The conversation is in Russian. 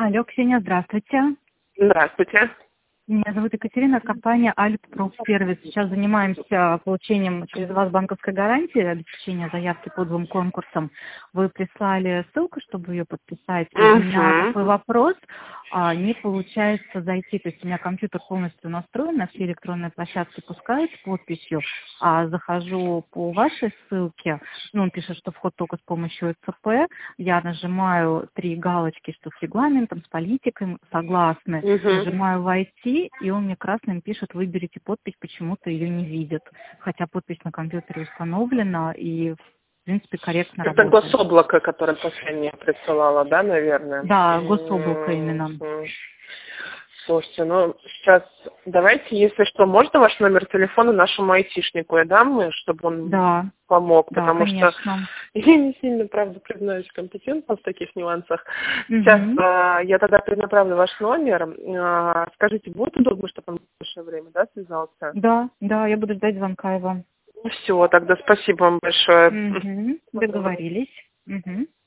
Алло, Ксения, здравствуйте. Здравствуйте. Меня зовут Екатерина, компания Альт Профсервис. Сейчас занимаемся получением через вас банковской гарантии, обеспечения заявки по 2 конкурсам. Вы прислали ссылку, чтобы ее подписать. И у меня такой вопрос. Не получается зайти, то есть у меня компьютер полностью настроен, на все электронные площадки пускают с подписью, а захожу по вашей ссылке, он пишет, что вход только с помощью ЦП, я нажимаю 3 галочки, что с регламентом, с политикой согласны, нажимаю «Войти», и он мне красным пишет: выберите подпись, почему-то ее не видит, хотя подпись на компьютере установлена и в принципе корректно Это работает. гособлако, которое последнее присылала, да, наверное? Да, гособлако именно. Слушайте, сейчас давайте, если что, можно ваш номер телефона нашему айтишнику я дам, чтобы он помог, Да, потому конечно. что я не сильно, правда, признаюсь, компетентна в таких нюансах. Сейчас я тогда перенаправлю ваш номер. Скажите, будет удобно, чтобы он в большее время, да, связался? Да, я буду ждать звонка его. Все, тогда спасибо вам большое. Договорились.